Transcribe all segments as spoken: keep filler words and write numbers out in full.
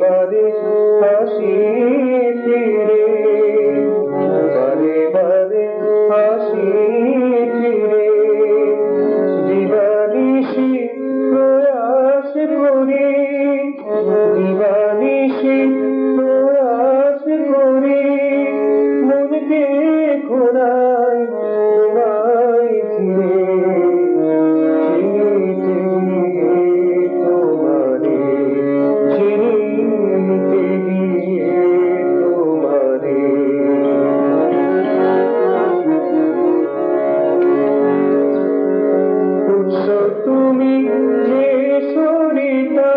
বারে হাসি ফিরে, বারে বারে হাসি ফিরে, দিবানিশি প্রয়াস করি, দিবানিশি প্রয়াস করি, মনকে ঘোরাই ঘোরাই ফিরে, তুমি যে সরিতা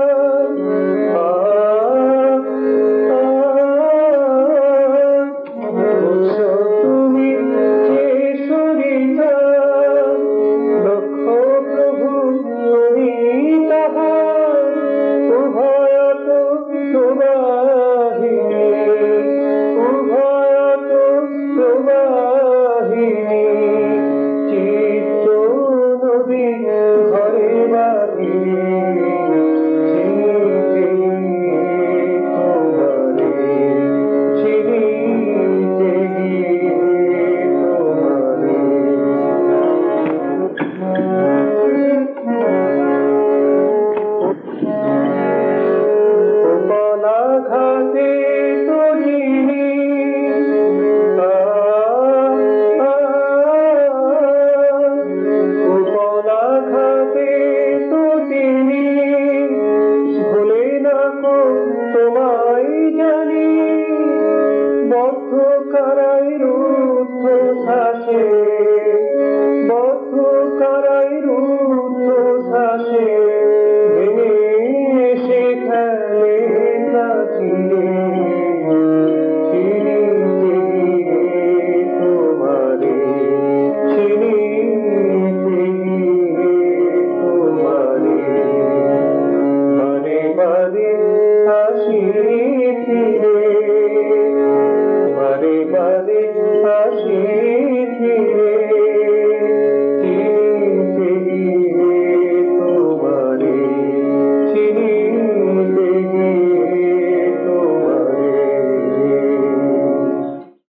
তুমি যে সরিতা লক্ষ প্রভু তুমি তাহার উভয়ত প্রবাহিনী, উভয়ত প্রবাহিনী, চিত্ত নদী ঘরে বাহি তোমারে চিনিতে গিয়ে তোমারে। উপলাঘাতে তরিণী উপলাঘাতে তরিণী, ভুলে না কো তোমায় জানি, বদ্ধ কারায়